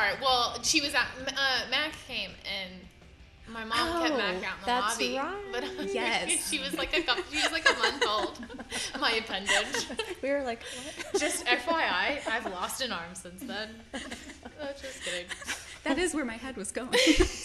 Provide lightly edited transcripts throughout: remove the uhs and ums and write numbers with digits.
sorry. Well, she was at Mac came and my mom kept Mac out in the lobby. Right. But yes, she was like a month old. My appendage. We were like, what? Just FYI, I've lost an arm since then. Oh, just kidding. That is where my head was going.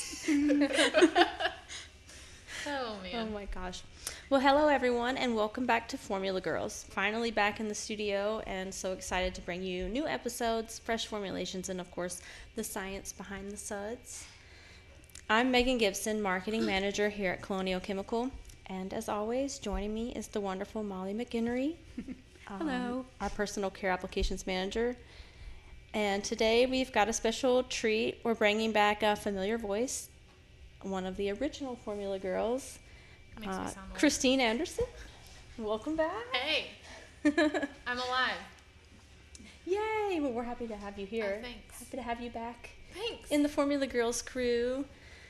Oh man. Oh my gosh. Well, hello everyone, and welcome back to Formula Girls. Finally back in the studio, and so excited to bring you new episodes, fresh formulations, and of course, the science behind the suds. I'm Megan Gibson, Marketing Manager here at Colonial Chemical, and as always, joining me is the wonderful Molly McGinnery. Hello. Our Personal Care Applications Manager. And today we've got a special treat. We're bringing back a familiar voice, one of the original Formula Girls, Makes me sound old. Christine Anderson. Welcome back. Hey, I'm alive. Yay! Well, we're happy to have you here. Oh, thanks. Happy to have you back Thanks. in the Formula Girls crew.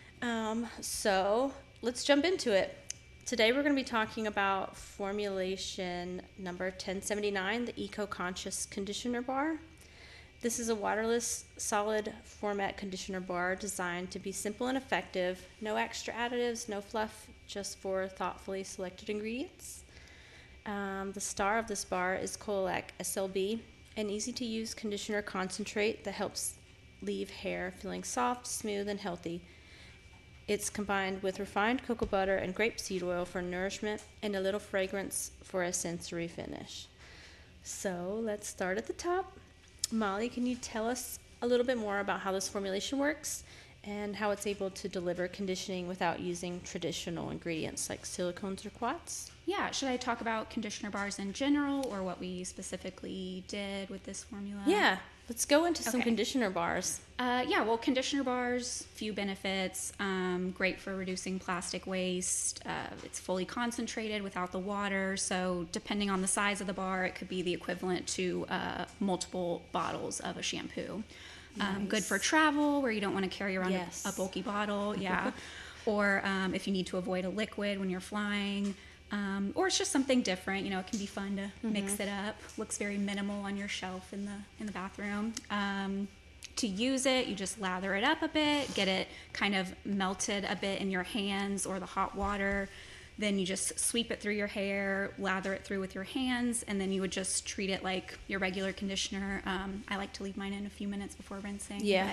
So let's jump into it. Today we're going to be talking about formulation number 1079, the Eco-Conscious Conditioner Bar. This is a waterless, solid format conditioner bar designed to be simple and effective. No extra additives, no fluff, just for thoughtfully selected ingredients. The star of this bar is Colac SLB, an easy-to-use conditioner concentrate that helps leave hair feeling soft, smooth, and healthy. It's combined with refined cocoa butter and grapeseed oil for nourishment and a little fragrance for a sensory finish. So let's start at the top. Molly, can you tell us a little bit more about how this formulation works and how it's able to deliver conditioning without using traditional ingredients like silicones or quats? Yeah, should I talk about conditioner bars in general or what we specifically did with this formula? Yeah, let's go into some Okay. conditioner bars. Conditioner bars, few benefits, great for reducing plastic waste. It's fully concentrated without the water, so depending on the size of the bar, it could be the equivalent to multiple bottles of a shampoo. Nice. Good for travel, where you don't want to carry around Yes. a bulky bottle, yeah. Or if you need to avoid a liquid when you're flying. Or it's just something different. You know, it can be fun to mix it up. Looks very minimal on your shelf in the bathroom. To use it, you just lather it up a bit, get it kind of melted a bit in your hands or the hot water. Then you just sweep it through your hair, lather it through with your hands, and then you would just treat it like your regular conditioner. I like to leave mine in a few minutes before rinsing. Yeah.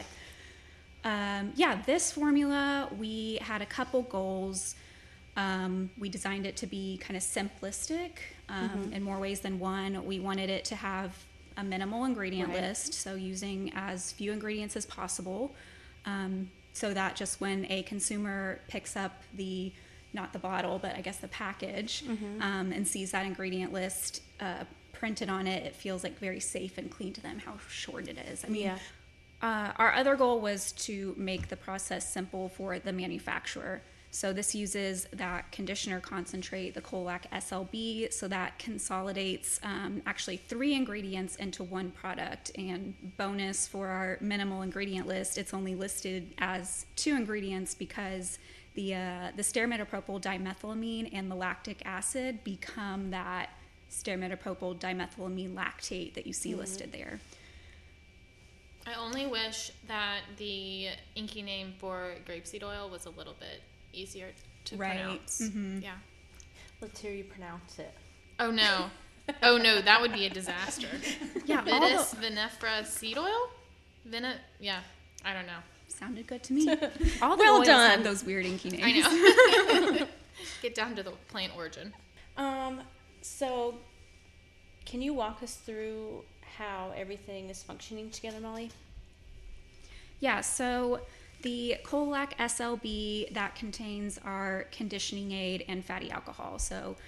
But, this formula, we had a couple goals. We designed it to be kind of simplistic in more ways than one. We wanted it to have a minimal ingredient list, so using as few ingredients as possible, so that just when a consumer picks up not the bottle, but I guess the package, and sees that ingredient list printed on it, it feels like very safe and clean to them how short it is. I mean, our other goal was to make the process simple for the manufacturer. So this uses that conditioner concentrate, the Colac SLB, so that consolidates actually 3 ingredients into one product. And bonus for our minimal ingredient list, it's only listed as 2 ingredients because the stearinmetapropyl dimethylamine and the lactic acid become that stearinmetapropyl dimethylamine lactate that you see listed there. I only wish that the inky name for grapeseed oil was a little bit easier to pronounce. Yeah. Let's hear you pronounce it. Oh no. Oh no, that would be a disaster. Yeah, Vitis vinifera seed oil? Yeah, I don't know. Sounded good to me. All the Well oils done. have those weird inky names. I know. Get down to the plant origin. So can you walk us through how everything is functioning together, Molly? Yeah, so the Colac SLB, that contains our conditioning aid and fatty alcohol. So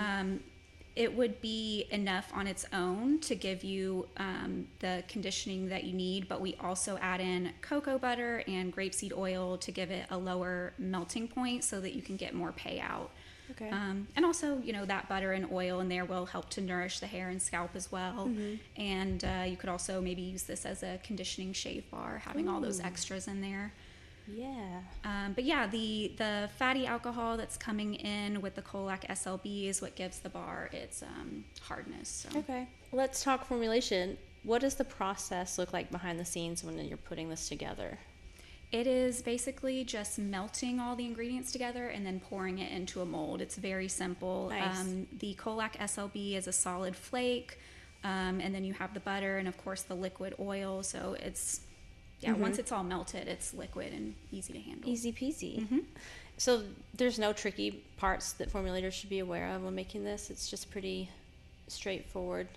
it would be enough on its own to give you the conditioning that you need, but we also add in cocoa butter and grapeseed oil to give it a lower melting point so that you can get more payout. Okay. And also, that butter and oil in there will help to nourish the hair and scalp as well. And you could also maybe use this as a conditioning shave bar, having all those extras in there. Yeah. But yeah, the fatty alcohol that's coming in with the Colac SLB is what gives the bar its hardness. So. Okay. Let's talk formulation. what does the process look like behind the scenes when you're putting this together? It is basically just melting all the ingredients together and then pouring it into a mold. It's very simple. Nice. The Colac SLB is a solid flake, and then you have the butter and, of course, the liquid oil. So it's, once it's all melted, it's liquid and easy to handle. Easy peasy. So there's no tricky parts that formulators should be aware of when making this? It's just pretty straightforward.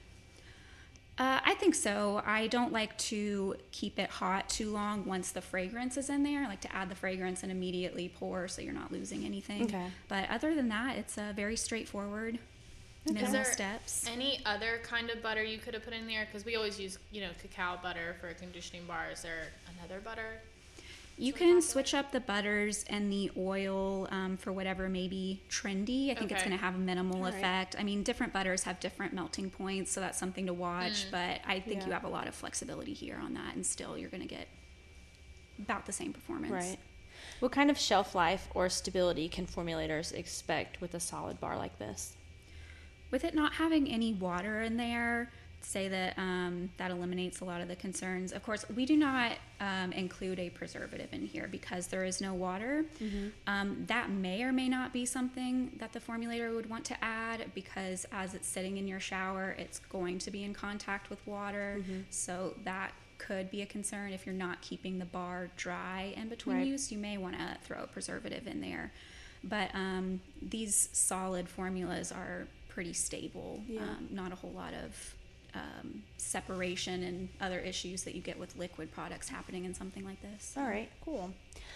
I think so. I don't like to keep it hot too long once the fragrance is in there. I like to add the fragrance and immediately pour so you're not losing anything. Okay. But other than that, it's very straightforward, minimal steps. Any other kind of butter you could have put in there? Because we always use, cacao butter for a conditioning bar. Is there another butter? You can switch up the butters and the oil for whatever may be trendy. I think it's going to have a minimal effect. I mean, different butters have different melting points, so that's something to watch. But I think you have a lot of flexibility here on that, and still you're going to get about the same performance. Right. What kind of shelf life or stability can formulators expect with a solid bar like this? With it not having any water in there, say that that eliminates a lot of the concerns. Of course, we do not include a preservative in here because there is no water. That may or may not be something that the formulator would want to add, because as it's sitting in your shower, it's going to be in contact with water. So that could be a concern. If you're not keeping the bar dry in between use, you may want to throw a preservative in there. But these solid formulas are pretty stable. Not a whole lot of separation and other issues that you get with liquid products happening in something like this. All right, cool.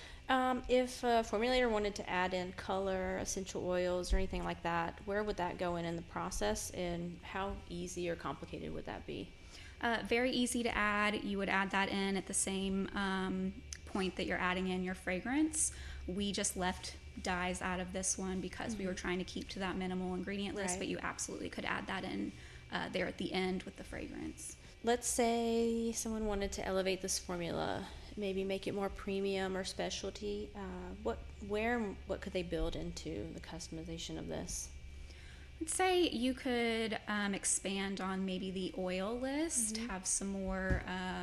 If a formulator wanted to add in color, essential oils, or anything like that, where would that go in the process, and how easy or complicated would that be? Very easy to add. You would add that in at the same point that you're adding in your fragrance. We just left dyes out of this one because we were trying to keep to that minimal ingredient list, but you absolutely could add that in there at the end with the fragrance. Let's say someone wanted to elevate this formula, maybe make it more premium or specialty. What could they build into the customization of this? I'd say you could expand on maybe the oil list, have some more,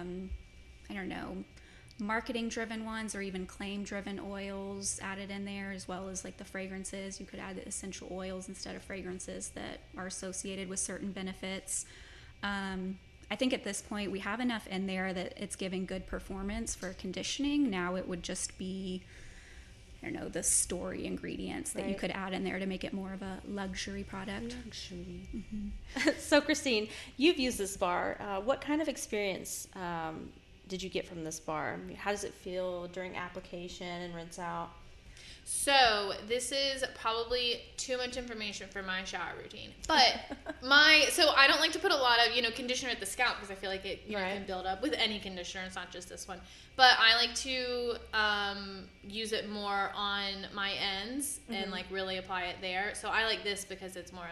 marketing-driven ones or even claim-driven oils added in there, as well as like the fragrances. You could add the essential oils instead of fragrances that are associated with certain benefits. I think at this point we have enough in there that it's giving good performance for conditioning. Now it would just be, the story ingredients that you could add in there to make it more of a luxury product. So Christine, you've used this bar. What kind of experience did you get from this bar? How does it feel during application and rinse out? So this is probably too much information for my shower routine, but so I don't like to put a lot of conditioner at the scalp because I feel like it can build up with any conditioner. It's not just this one, but I like to use it more on my ends and like really apply it there. So I like this because it's more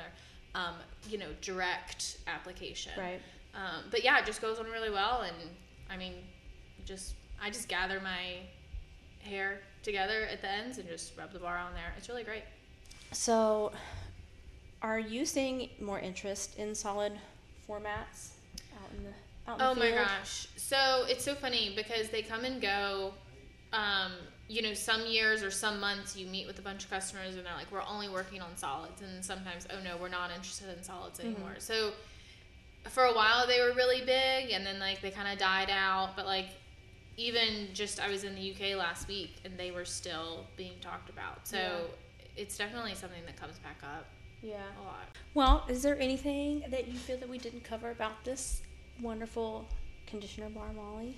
direct application. Right. But yeah, it just goes on really well, and I mean, I just gather my hair together at the ends and just rub the bar on there. It's really great. So, are you seeing more interest in solid formats out in the field? Oh my gosh! So it's so funny because they come and go. Some years or some months you meet with a bunch of customers and they're like, "We're only working on solids," and sometimes, "Oh no, we're not interested in solids anymore." So for a while they were really big, and then like they kind of died out. But like even just I was in the UK last week and they were still being talked about. So it's definitely something that comes back up. Yeah, a lot. Well, is there anything that you feel that we didn't cover about this wonderful conditioner bar, Molly?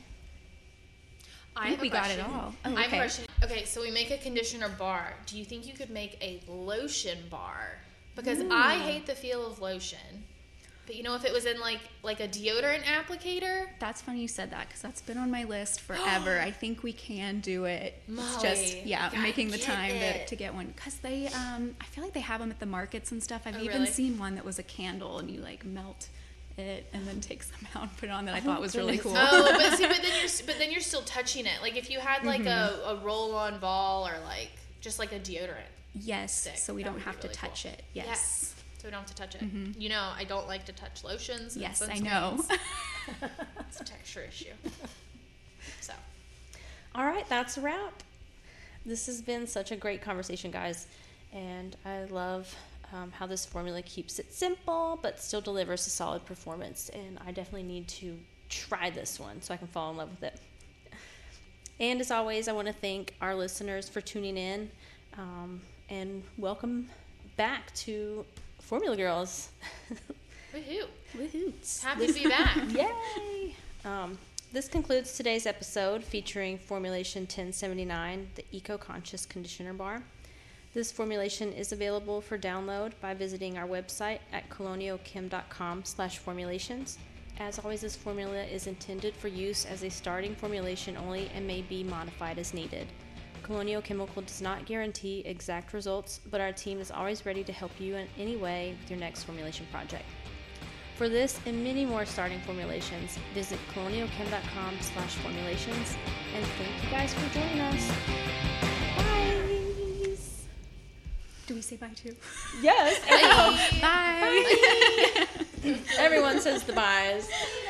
I think we got it all. Oh, okay. I have a question. Okay, so we make a conditioner bar. Do you think you could make a lotion bar? Because I hate the feel of lotion. But if it was in like a deodorant applicator? That's funny you said that because that's been on my list forever. I think we can do it. Molly, it's just making the time to get one, because they I feel like they have them at the markets and stuff. I've even seen one that was a candle and you like melt it and then take some out and put it on, that I thought was really cool. Oh, but then you're still touching it. Like if you had like a roll-on ball or like just like a deodorant. Yes, stick, so we don't have to touch it. Yes. It's so we don't have to touch it. You know, I don't like to touch lotions. And Yes, I sunscreens. know. It's a texture issue. So, All right, that's a wrap. This has been such a great conversation, guys, and I love how this formula keeps it simple but still delivers a solid performance, and I definitely need to try this one so I can fall in love with it. And as always, I want to thank our listeners for tuning in, and welcome back to Formula Girls. woohoo! Woohoo! Happy to be back. Yay! This concludes today's episode featuring Formulation 1079, the Eco-Conscious Conditioner Bar. This formulation is available for download by visiting our website at colonialchem.com/formulations. As always, this formula is intended for use as a starting formulation only and may be modified as needed. Colonial Chemical does not guarantee exact results, but our team is always ready to help you in any way with your next formulation project. For this and many more starting formulations, visit colonialchem.com/formulations, and thank you guys for joining us. Bye! Do we say bye too? Yes! Bye. Bye. Everyone says the byes.